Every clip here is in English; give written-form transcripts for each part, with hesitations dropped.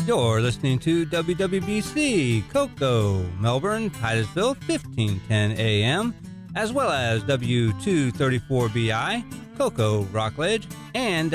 You're listening to WWBC, Cocoa, Melbourne, Titusville, 1510 AM, as well as W234BI, Cocoa, Rockledge, and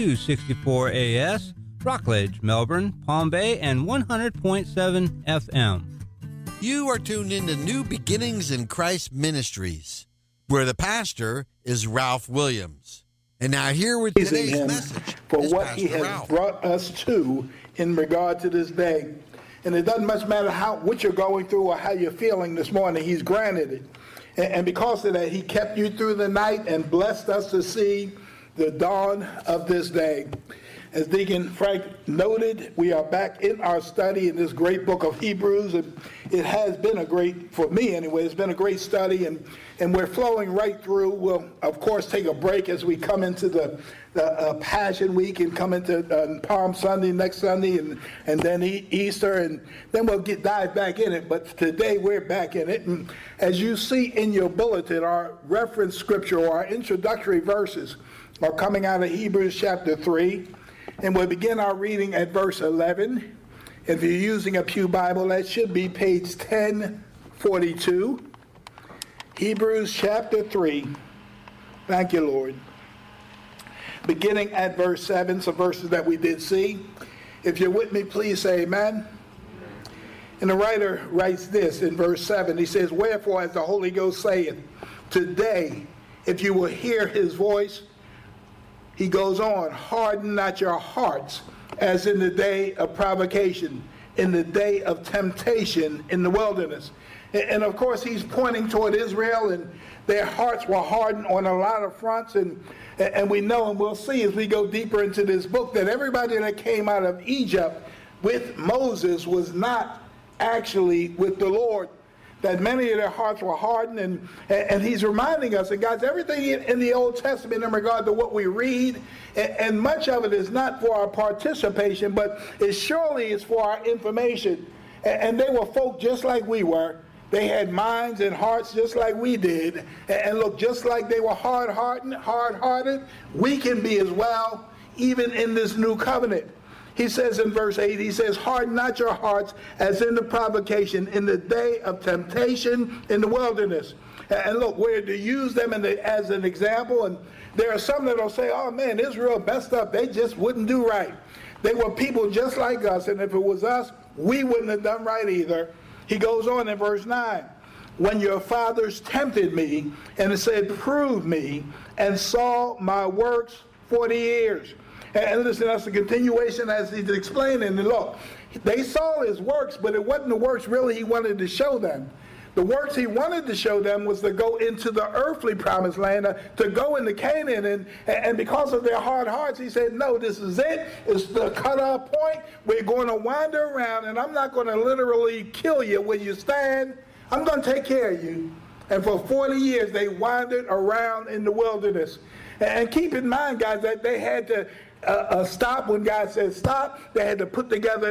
W264AS, Rockledge, Melbourne, Palm Bay, and 100.7 FM. You are tuned into New Beginnings in Christ Ministries, where the pastor is Ralph Williams. And now here with today's message for what Pastor he has Ralph. brought us to in regard to this day. And it doesn't much matter what you're going through or how you're feeling this morning. He's granted it. And because of that, he kept you through the night and blessed us to see the dawn of this day. As Deacon Frank noted, we are back in our study in this great book of Hebrews. And it has been a great, for me anyway, it's been a great study. And we're flowing right through. We'll, of course, take a break as we come into the Passion Week and come into Palm Sunday next Sunday and then Easter. And then we'll dive back in it. But today we're back in it. And as you see in your bulletin, our reference scripture or our introductory verses are coming out of Hebrews chapter 3. And we'll begin our reading at verse 11. If you're using a Pew Bible, that should be page 1042. Hebrews chapter 3. Thank you, Lord. Beginning at verse 7, some verses that we did see. If you're with me, please say amen. And the writer writes this in verse 7. He says, "Wherefore, as the Holy Ghost saith, today, if you will hear his voice," he goes on, "harden not your hearts, as in the day of provocation, in the day of temptation in the wilderness." And of course, he's pointing toward Israel, and their hearts were hardened on a lot of fronts. And we know, and we'll see as we go deeper into this book, that everybody that came out of Egypt with Moses was not actually with the Lord. That many of their hearts were hardened, and he's reminding us, and guys, everything in the Old Testament in regard to what we read, and much of it is not for our participation, but it surely is for our information. And they were folk just like we were. They had minds and hearts just like we did, and look, just like they were hard-hearted, we can be as well, even in this new covenant. He says in verse 8, he says, "Harden not your hearts as in the provocation, in the day of temptation in the wilderness." And look, we're to use them as an example. And there are some that will say, "Oh man, Israel messed up. They just wouldn't do right. They were people just like us. And if it was us, we wouldn't have done right either." He goes on in verse 9. "When your fathers tempted me and said, 'Prove me,' and saw my works 40 years. And listen, that's a continuation as he's explaining. And look, they saw his works, but it wasn't the works really he wanted to show them. The works he wanted to show them was to go into the earthly promised land, to go into Canaan. And because of their hard hearts, he said, "No, this is it. It's the cut-off point. We're going to wander around, and I'm not going to literally kill you where you stand. I'm going to take care of you." And for 40 years, they wandered around in the wilderness. And keep in mind, guys, that they had to stop when God said stop. They had to put together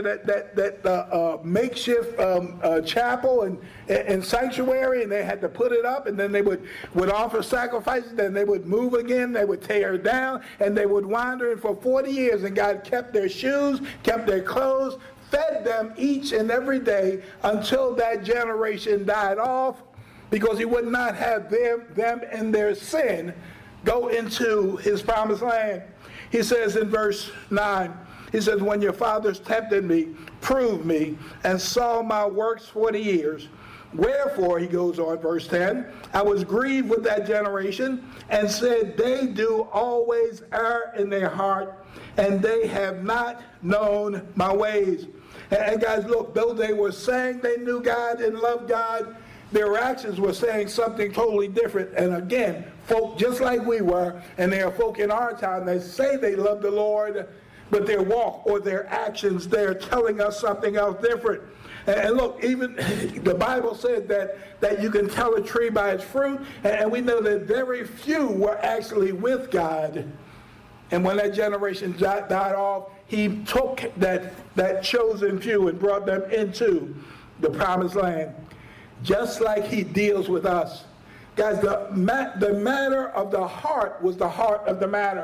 that makeshift chapel and sanctuary, and they had to put it up, and then they would offer sacrifices, then they would move again, they would tear it down, and they would wander. And for 40 years, and God kept their shoes, kept their clothes, fed them each and every day until that generation died off, because he would not have them and their sin go into his promised land. He says in verse 9, he says, "When your fathers tempted me, proved me, and saw my works 40 years. Wherefore," he goes on, verse 10, "I was grieved with that generation, and said, they do always err in their heart, and they have not known my ways." And guys, look, though they were saying they knew God and loved God, their actions were saying something totally different. And again, folk just like we were, and there are folk in our time that say they love the Lord, but their walk or their actions, they're telling us something else different. And look, even the Bible said that you can tell a tree by its fruit, and we know that very few were actually with God. And when that generation died off, he took that chosen few and brought them into the promised land. Just like he deals with us. Guys, the matter of the heart was the heart of the matter.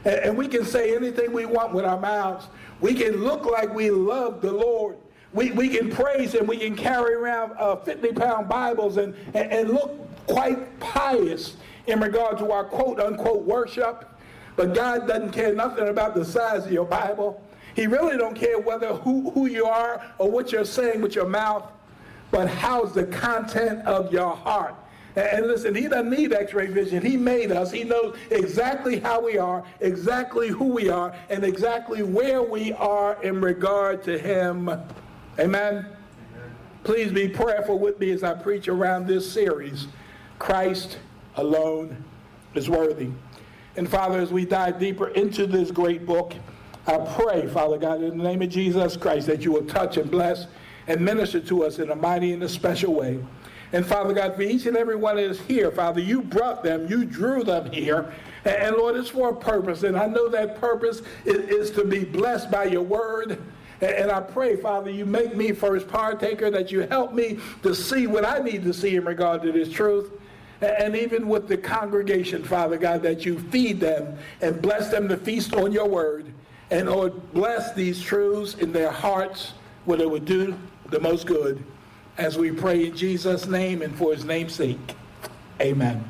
And we can say anything we want with our mouths. We can look like we love the Lord. We can praise Him. We can carry around 50-pound Bibles and look quite pious in regard to our quote-unquote worship. But God doesn't care nothing about the size of your Bible. He really don't care whether who you are or what you're saying with your mouth, but how's the content of your heart. And listen, He doesn't need x-ray vision. He made us. He knows exactly how we are, exactly who we are, and exactly where we are in regard to Him. Amen? Please be prayerful with me as I preach around this series, Christ Alone is Worthy. And Father, as we dive deeper into this great book, I pray, Father God, in the name of Jesus Christ, that you will touch and bless and minister to us in a mighty and a special way. And Father God, for each and every one that is here, Father, you brought them, you drew them here. And Lord, it's for a purpose. And I know that purpose is to be blessed by your word. And I pray, Father, you make me first partaker, that you help me to see what I need to see in regard to this truth. And even with the congregation, Father God, that you feed them and bless them to feast on your word. And Lord, bless these truths in their hearts, where they would do the most good. As we pray in Jesus' name and for His name's sake. Amen.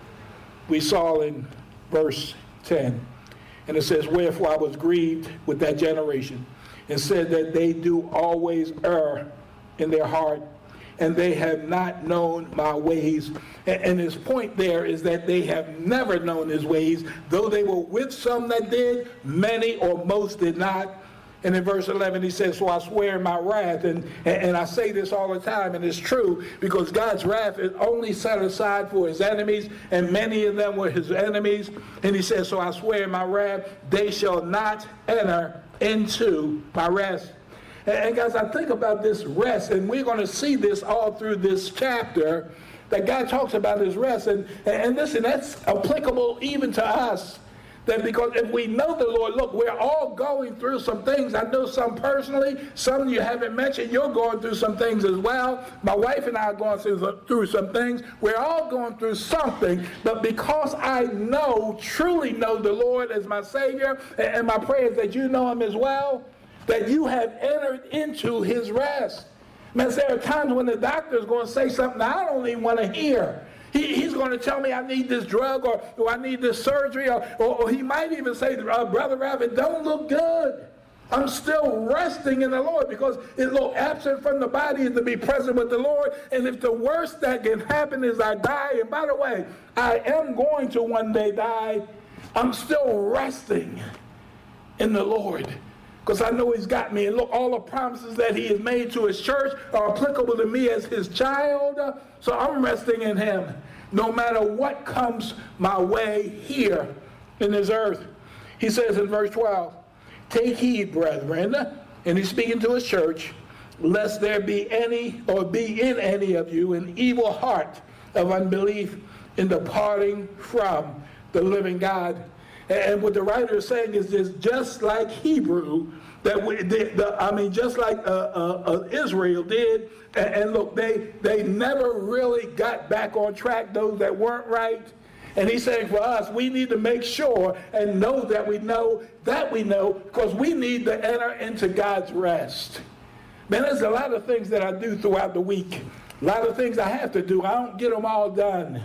We saw in verse 10, and it says, wherefore I was grieved with that generation, and said that they do always err in their heart, and they have not known my ways. And his point there is that they have never known His ways, though they were with some that did, many or most did not. And in verse 11 he says, so I swear in my wrath, and I say this all the time, and it's true, because God's wrath is only set aside for His enemies, and many of them were His enemies. And he says, so I swear in my wrath, they shall not enter into my rest. And guys, I think about this rest, and we're going to see this all through this chapter, that God talks about His rest. And listen, that's applicable even to us. That because if we know the Lord, look, we're all going through some things. I know some personally, some you haven't mentioned, you're going through some things as well. My wife and I are going through some things. We're all going through something, but because I truly know the Lord as my Savior, and my prayer is that you know Him as well, that you have entered into His rest. Man, there are times when the doctor is going to say something I don't even want to hear. He's going to tell me I need this drug or I need this surgery, or he might even say, Brother Ralph, it don't look good. I'm still resting in the Lord, because it's absent from the body is to be present with the Lord. And if the worst that can happen is I die, and by the way, I am going to one day die, I'm still resting in the Lord, because I know He's got me. And look, all the promises that He has made to His church are applicable to me as His child. So I'm resting in Him, no matter what comes my way here in this earth. He says in verse 12, take heed, brethren, and He's speaking to His church, lest there be any or be in any of you an evil heart of unbelief in departing from the living God. And what the writer is saying is this: just like Hebrew, just like Israel did, and look, they never really got back on track, those that weren't right. And he's saying for us, we need to make sure and know that we know, because we need to enter into God's rest. Man, there's a lot of things that I do throughout the week. A lot of things I have to do. I don't get them all done.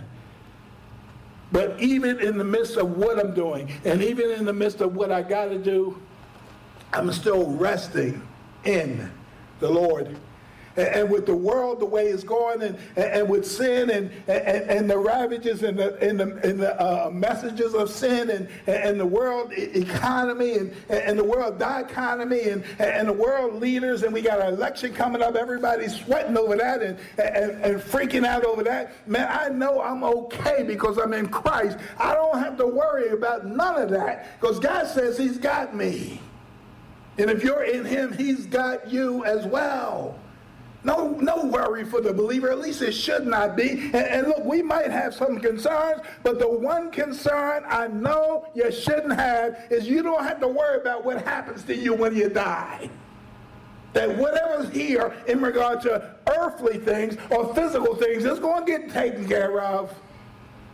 But even in the midst of what I'm doing, and even in the midst of what I got to do, I'm still resting in the Lord. And with the world the way it's going, and with sin and the ravages and the messages of sin and the world economy and the world dichotomy and the world leaders, and we got an election coming up, everybody's sweating over that and freaking out over that. Man, I know I'm okay because I'm in Christ. I don't have to worry about none of that, because God says He's got me. And if you're in Him, He's got you as well. No worry for the believer. At least it should not be. And look, we might have some concerns, but the one concern I know you shouldn't have is you don't have to worry about what happens to you when you die. That whatever's here in regard to earthly things or physical things is going to get taken care of.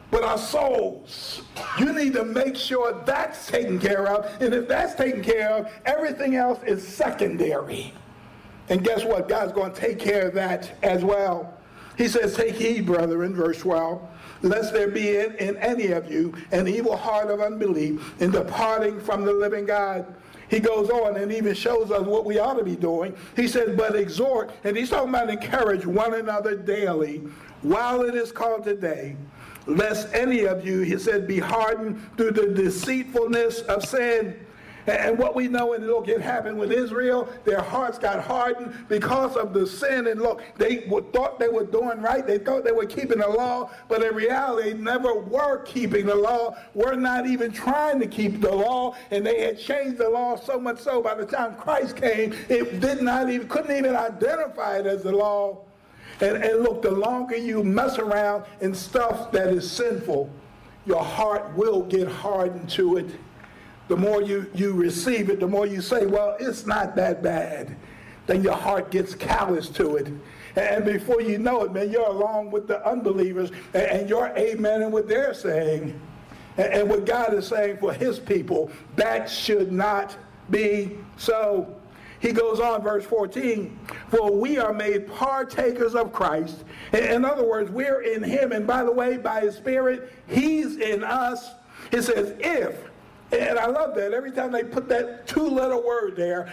but our souls. You need to make sure that's taken care of. And if that's taken care of, everything else is secondary. And guess what? God's going to take care of that as well. He says, take heed, brethren, verse 12, lest there be in any of you an evil heart of unbelief in departing from the living God. He goes on and even shows us what we ought to be doing. He says, but exhort, and he's talking about encourage one another daily while it is called today, lest any of you, he said, be hardened through the deceitfulness of sin. And what we know, and look, it happened with Israel. Their hearts got hardened because of the sin. And look, they thought they were doing right. They thought they were keeping the law. But in reality, they never were keeping the law. Were not even trying to keep the law. And they had changed the law so much so by the time Christ came, it couldn't even identify it as the law. And look, the longer you mess around in stuff that is sinful, your heart will get hardened to it. The more you receive it, the more you say, well, it's not that bad. Then your heart gets callous to it. And before you know it, man, you're along with the unbelievers, and you're amening what they're saying. And what God is saying for his people, that should not be so. He goes on, verse 14, for we are made partakers of Christ. In other words, we're in him. And by the way, by his Spirit, he's in us. It says, if. And I love that. Every time they put that two-letter word there,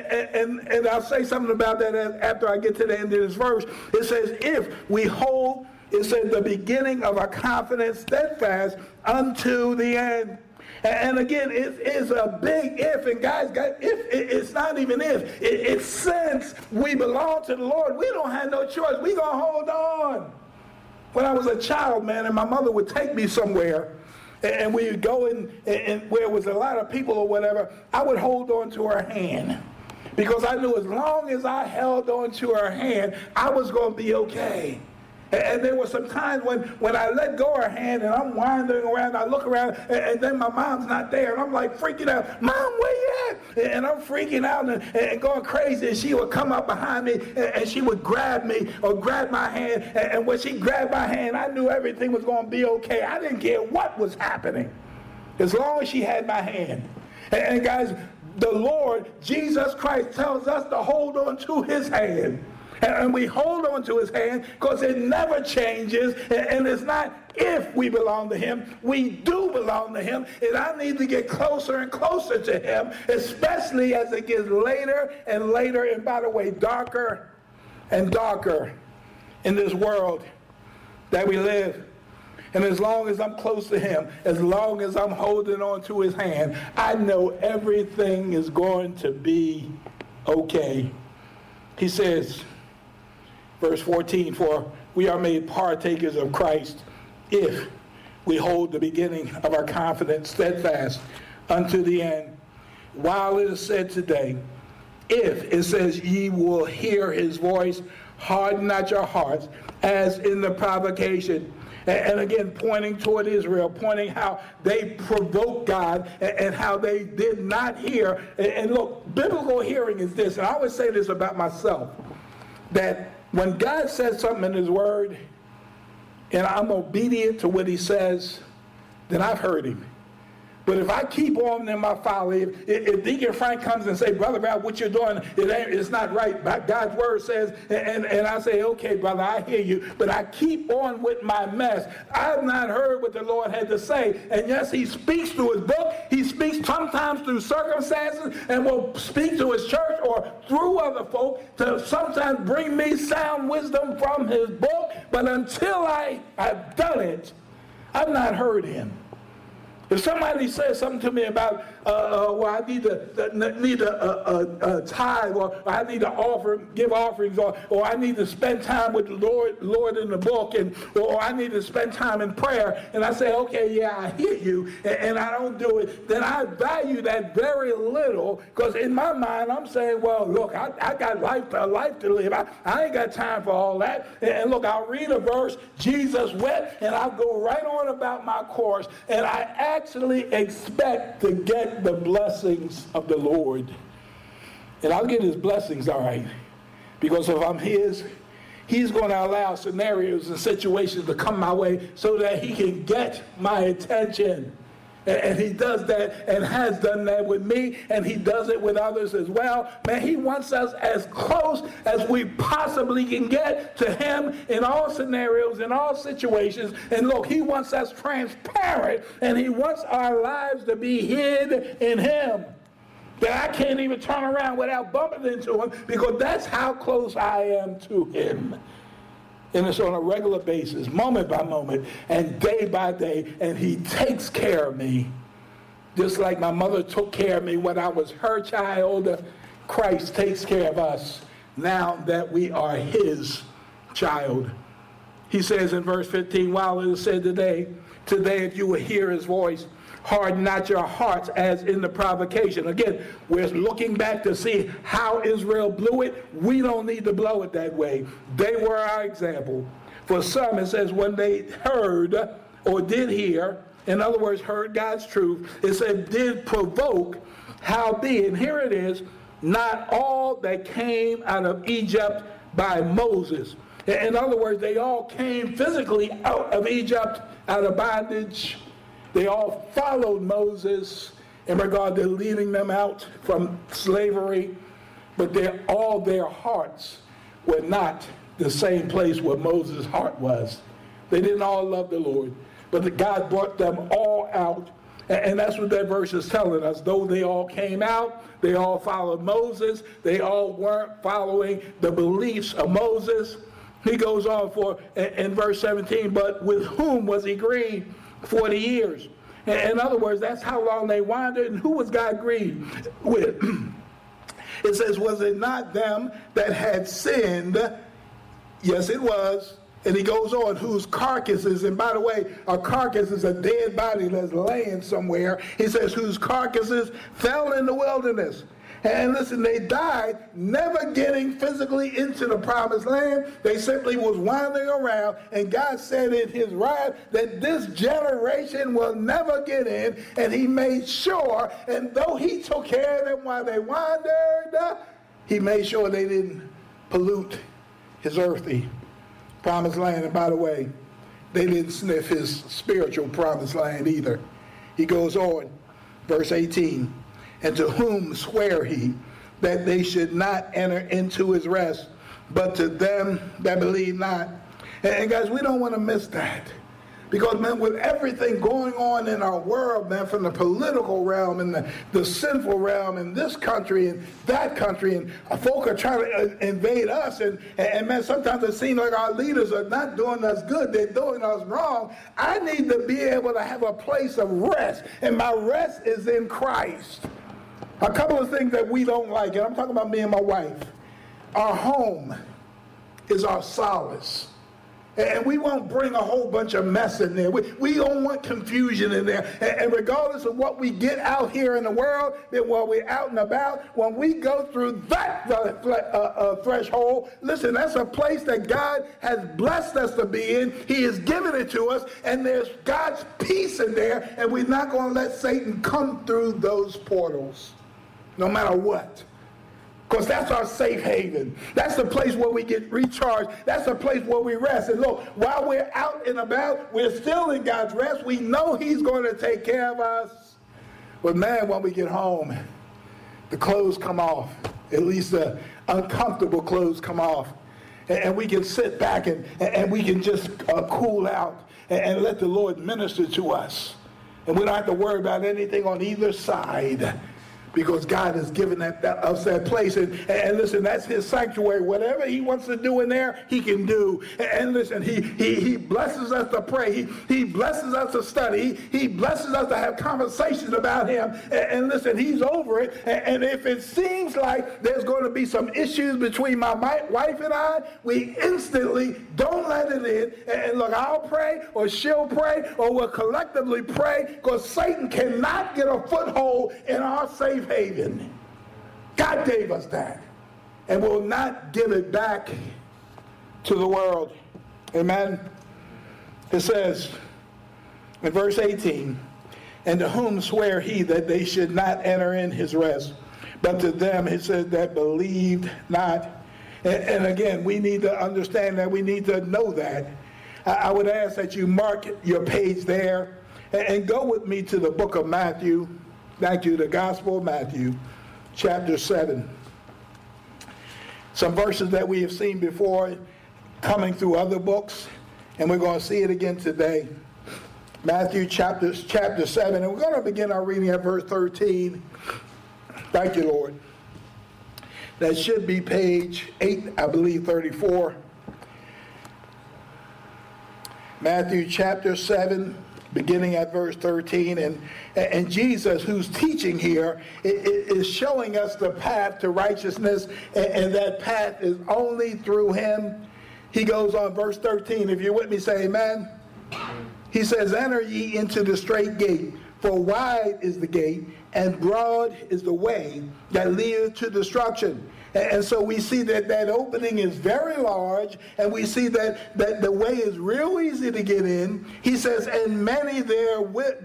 and I'll say something about that after I get to the end of this verse. It says, if we hold, it says, the beginning of our confidence steadfast unto the end. And again, it is a big if. And guys, it's not even if. It's since we belong to the Lord, we don't have no choice. We're going to hold on. When I was a child, man, and my mother would take me somewhere, and we would go in where there was a lot of people or whatever, I would hold on to her hand. Because I knew as long as I held on to her hand, I was going to be okay. And there were some times when I let go of her hand and I'm wandering around, I look around, and then my mom's not there, and I'm like freaking out, Mom, where you at? And I'm freaking out and going crazy, and she would come up behind me, and she would grab me or grab my hand, and when she grabbed my hand, I knew everything was going to be okay. I didn't care what was happening, as long as she had my hand. And guys, the Lord, Jesus Christ, tells us to hold on to his hand. And we hold on to his hand because it never changes. And it's not if we belong to him. We do belong to him. And I need to get closer and closer to him, especially as it gets later and later. And by the way, darker and darker in this world that we live. And as long as I'm close to him, as long as I'm holding on to his hand, I know everything is going to be okay. He says, verse 14, for we are made partakers of Christ if we hold the beginning of our confidence steadfast unto the end. While it is said today, if it says ye will hear his voice, harden not your hearts as in the provocation. And again, pointing toward Israel, pointing how they provoked God and how they did not hear. And look, biblical hearing is this, and I always say this about myself, that when God says something in his word, and I'm obedient to what he says, then I've heard him. But if I keep on in my folly, if Deacon Frank comes and say, Brother Val, what you're doing, it's not right. God's word says, and I say, okay, brother, I hear you. But I keep on with my mess. I've not heard what the Lord had to say. And yes, he speaks through his book. He speaks sometimes through circumstances and will speak to his church or through other folk to sometimes bring me sound wisdom from his book. But until I've done it, I've not heard him. If somebody says something to me about, well, I need a tithe, or I need to give offerings, or I need to spend time with the Lord in the book, or I need to spend time in prayer, and I say, okay, yeah, I hear you, and I don't do it, then I value that very little, because in my mind, I'm saying, well, look, I got a life to live. I ain't got time for all that. And look, I'll read a verse, Jesus wept, and I'll go right on about my course, and I actually expect to get the blessings of the Lord. And I'll get his blessings, all right. Because if I'm his, he's going to allow scenarios and situations to come my way so that he can get my attention. And he does that and has done that with me, and he does it with others as well. Man, he wants us as close as we possibly can get to him in all scenarios, in all situations. And look, he wants us transparent, and he wants our lives to be hid in him. That I can't even turn around without bumping into him, because that's how close I am to him. And it's on a regular basis, moment by moment, and day by day, and he takes care of me. Just like my mother took care of me when I was her child, Christ takes care of us now that we are his child. He says in verse 15, while it is said today if you will hear his voice, harden not your hearts as in the provocation. Again, we're looking back to see how Israel blew it. We don't need to blow it that way. They were our example. For some, it says when they heard or did hear, in other words, heard God's truth, it said did provoke, howbeit, and here it is, not all that came out of Egypt by Moses. In other words, they all came physically out of Egypt, out of bondage. They all followed Moses in regard to leading them out from slavery, but all their hearts were not the same place where Moses' heart was. They didn't all love the Lord, but God brought them all out, and that's what that verse is telling us. Though they all came out, they all followed Moses, they all weren't following the beliefs of Moses. He goes on in verse 17, but with whom was he grieved? 40 years. In other words, that's how long they wandered. And who was God grieved with? It says, was it not them that had sinned? Yes, it was. And he goes on, whose carcasses, and by the way, a carcass is a dead body that's laying somewhere. He says, whose carcasses fell in the wilderness. And listen, they died never getting physically into the promised land. They simply was wandering around, and God said in his wrath that this generation will never get in, and he made sure, and though he took care of them while they wandered, he made sure they didn't pollute his earthly promised land. And by the way, they didn't sniff his spiritual promised land either. He goes on, verse 18, and to whom sware he that they should not enter into his rest, but to them that believe not. And guys, we don't want to miss that. Because, man, with everything going on in our world, man, from the political realm and the sinful realm in this country and that country, and folk are trying to invade us, and man, sometimes it seems like our leaders are not doing us good, they're doing us wrong. I need to be able to have a place of rest, and my rest is in Christ. A couple of things that we don't like, and I'm talking about me and my wife. Our home is our solace. And we won't bring a whole bunch of mess in there. We don't want confusion in there. And regardless of what we get out here in the world, that while we're out and about, when we go through that threshold, listen, that's a place that God has blessed us to be in. He has given it to us, and there's God's peace in there, and we're not going to let Satan come through those portals, no matter what. Because that's our safe haven. That's the place where we get recharged. That's the place where we rest. And look, while we're out and about, we're still in God's rest. We know he's going to take care of us. But man, when we get home, the clothes come off. At least the uncomfortable clothes come off. And we can sit back and we can just cool out and let the Lord minister to us. And we don't have to worry about anything on either side, because God has given us that place. And listen, that's his sanctuary. Whatever he wants to do in there, he can do. And listen, he blesses us to pray. He blesses us to study. He blesses us to have conversations about him. And listen, he's over it. And if it seems like there's going to be some issues between my wife and I, we instantly don't let it in. And look, I'll pray, or she'll pray, or we'll collectively pray, because Satan cannot get a foothold in our safe haven. God gave us that, and will not give it back to the world. Amen. It says in verse 18, and to whom sware he that they should not enter in his rest, but to them, it says, that believed not. And again, we need to understand that. We need to know that. I would ask that you mark your page there and go with me to the book of Matthew, the Gospel of Matthew, chapter 7. Some verses that we have seen before coming through other books, and we're going to see it again today. Matthew chapter 7, and we're going to begin our reading at verse 13. Thank you, Lord. That should be page 8, I believe, 34. Matthew chapter 7, beginning at verse 13. And Jesus, who's teaching here, is showing us the path to righteousness, and that path is only through him. He goes on, verse 13. If you're with me, say amen. He says, enter ye into the straight gate, for wide is the gate, and broad is the way that leadeth to destruction. And so we see that opening is very large, and we see that the way is real easy to get in. He says, and many there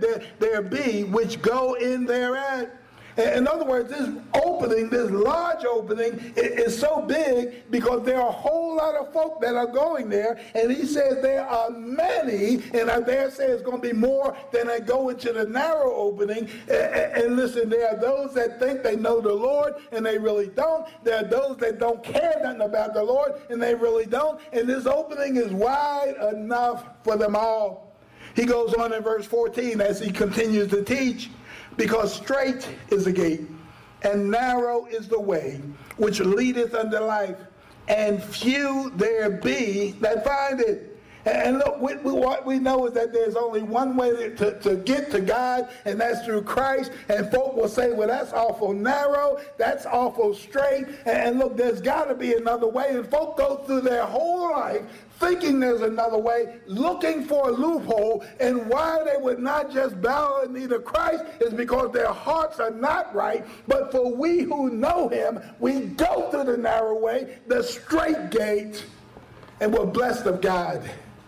be which go in thereat. In other words, this opening, this large opening, is so big because there are a whole lot of folk that are going there. And he says there are many, and I dare say it's going to be more than that go into the narrow opening. And listen, there are those that think they know the Lord, and they really don't. There are those that don't care nothing about the Lord, and they really don't. And this opening is wide enough for them all. He goes on in verse 14 as he continues to teach. Because straight is the gate, and narrow is the way, which leadeth unto life, and few there be that find it. And look, what we know is that there's only one way to get to God, and that's through Christ. And folk will say, well, that's awful narrow, that's awful straight. And look, there's got to be another way. And folk go through their whole life thinking there's another way, looking for a loophole, and why they would not just bow the knee to Christ is because their hearts are not right. But for we who know him, we go through the narrow way, the straight gate, and we're blessed of God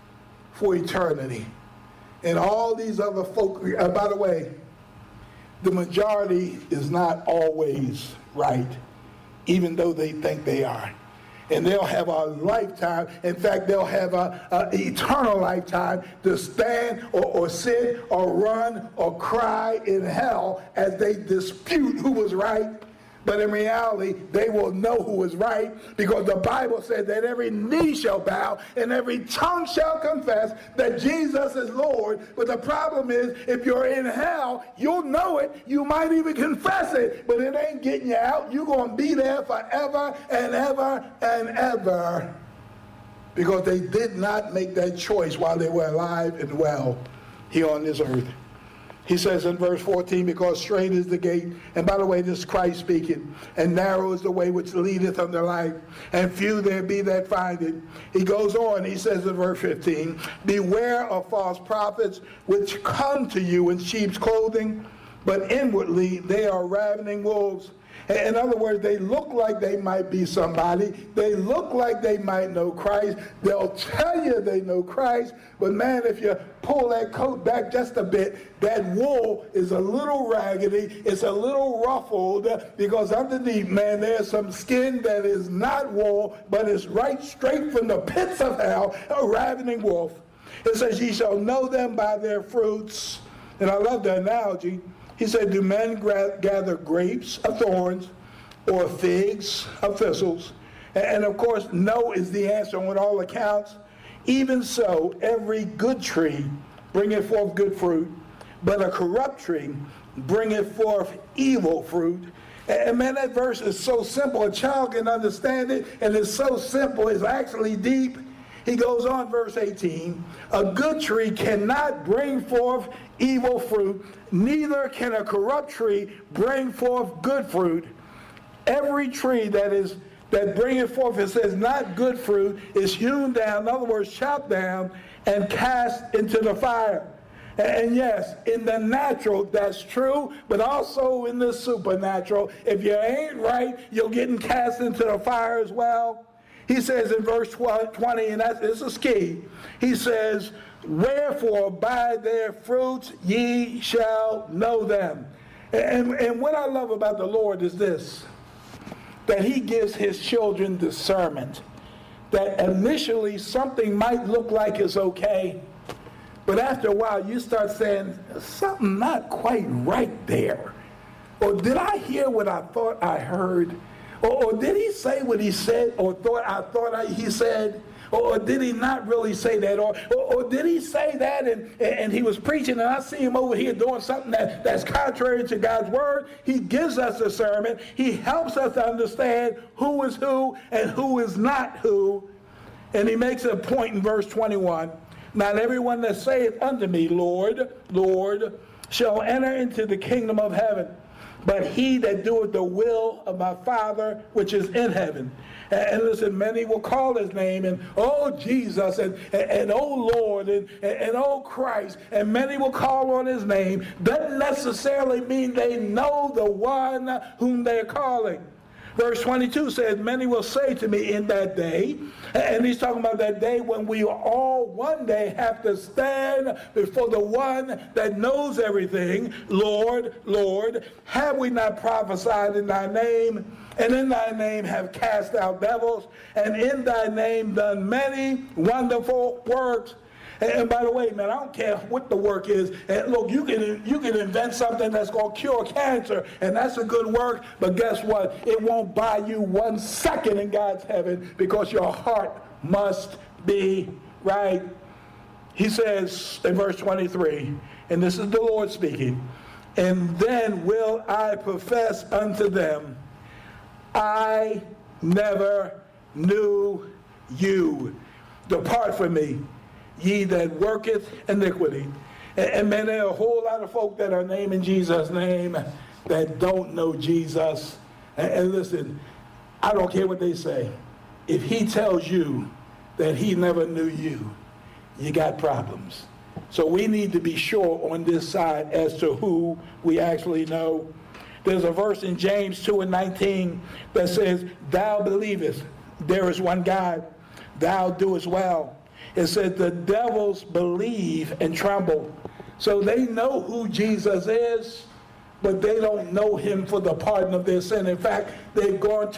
for eternity. And all these other folk, by the way, the majority is not always right, even though they think they are. And they'll have a lifetime. In fact, they'll have an eternal lifetime to stand or sit or run or cry in hell as they dispute who was right. But in reality, they will know who is right, because the Bible said that every knee shall bow and every tongue shall confess that Jesus is Lord. But the problem is, if you're in hell, you'll know it. You might even confess it, but it ain't getting you out. You're going to be there forever and ever and ever, because they did not make that choice while they were alive and well here on this earth. He says in verse 14, because straight is the gate, and by the way, this is Christ speaking, and narrow is the way which leadeth unto life, and few there be that find it. He goes on, he says in verse 15, beware of false prophets, which come to you in sheep's clothing, but inwardly they are ravening wolves. In other words, they look like they might be somebody. They look like they might know Christ. They'll tell you they know Christ. But man, if you pull that coat back just a bit, that wool is a little raggedy. It's a little ruffled, because underneath, man, there's some skin that is not wool, but it's right straight from the pits of hell, a ravening wolf. It says, ye shall know them by their fruits. And I love the analogy. He said, do men gather grapes of thorns or figs of thistles? And of course, no is the answer on all accounts. Even so, every good tree bringeth forth good fruit, but a corrupt tree bringeth forth evil fruit. And man, that verse is so simple. A child can understand it, and it's so simple, it's actually deep. He goes on, verse 18, a good tree cannot bring forth evil fruit, neither can a corrupt tree bring forth good fruit. Every tree that bringeth forth, it says, not good fruit, is hewn down, in other words, chopped down, and cast into the fire. And yes, in the natural, that's true, but also in the supernatural. If you ain't right, you're getting cast into the fire as well. He says in verse 20, and this is key, he says, wherefore by their fruits ye shall know them. And what I love about the Lord is this. that he gives his children discernment. That initially something might look like it's okay, but after a while you start saying, something not quite right there. Or did I hear what I thought I heard? Or did he say what he said or he said? Or did he not really say that? Or did he say that and he was preaching and I see him over here doing something that's contrary to God's word? He gives us discernment. He helps us to understand who is who and who is not who. And he makes a point in verse 21. Not everyone that saith unto me, Lord, Lord, shall enter into the kingdom of heaven, but he that doeth the will of my Father which is in heaven. And listen, many will call his name, and oh Jesus, and oh Lord, and oh Christ, and many will call on his name. Doesn't necessarily mean they know the one whom they're calling. Verse 22 says, many will say to me in that day, and he's talking about that day when we all one day have to stand before the one that knows everything. Lord, Lord, have we not prophesied in thy name? And in thy name have cast out devils, and in thy name done many wonderful works. And by the way, man, I don't care what the work is. And look, you can invent something that's going to cure cancer, and that's a good work. But guess what? It won't buy you 1 second in God's heaven because your heart must be right. He says in verse 23, and this is the Lord speaking, and then will I profess unto them, I never knew you. Depart from me, ye that worketh iniquity. And man, there are a whole lot of folk that are naming Jesus' name that don't know Jesus. And listen, I don't care what they say. If he tells you that he never knew you, you got problems. So we need to be sure on this side as to who we actually know. There's a verse in James 2:19 that says, thou believest there is one God, thou doest well. It says the devils believe and tremble. So they know who Jesus is, but they don't know him for the pardon of their sin. In fact, they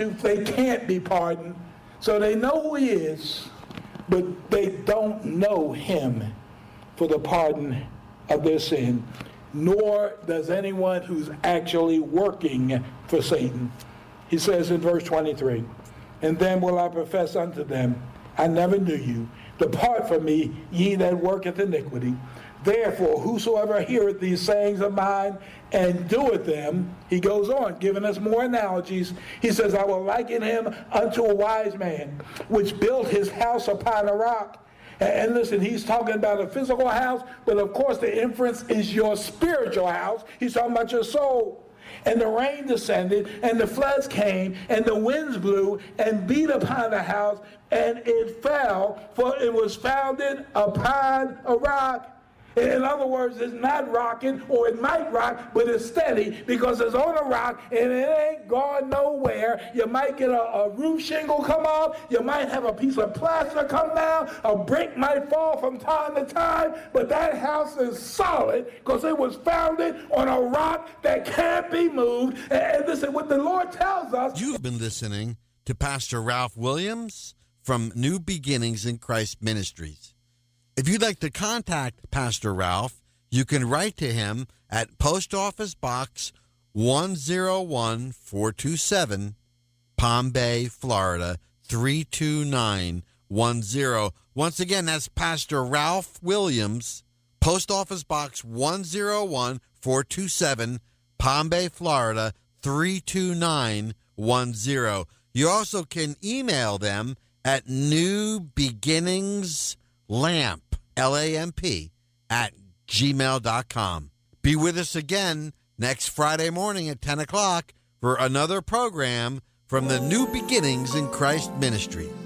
can't be pardoned. So they know who he is, but they don't know him for the pardon of their sin. Nor does anyone who's actually working for Satan. He says in verse 23, and then will I profess unto them, I never knew you. Depart from me, ye that worketh iniquity. Therefore, whosoever heareth these sayings of mine and doeth them, he goes on, giving us more analogies. He says, I will liken him unto a wise man, which built his house upon a rock. And listen, he's talking about a physical house, but of course the inference is your spiritual house. He's talking about your soul. And the rain descended, and the floods came, and the winds blew, and beat upon the house, and it fell, for it was founded upon a rock. In other words, it's not rocking, or it might rock, but it's steady because it's on a rock and it ain't going nowhere. You might get a roof shingle come off. You might have a piece of plaster come down. A brick might fall from time to time, but that house is solid because it was founded on a rock that can't be moved. And listen, what the Lord tells us. You've been listening to Pastor Ralph Williams from New Beginnings in Christ Ministries. If you'd like to contact Pastor Ralph, you can write to him at Post Office Box 101427, Palm Bay, Florida 32910. Once again, that's Pastor Ralph Williams, Post Office Box 101427, Palm Bay, Florida 32910. You also can email them at newbeginningslamp, LAMP, at gmail.com. Be with us again next Friday morning at 10 o'clock for another program from the New Beginnings in Christ Ministry.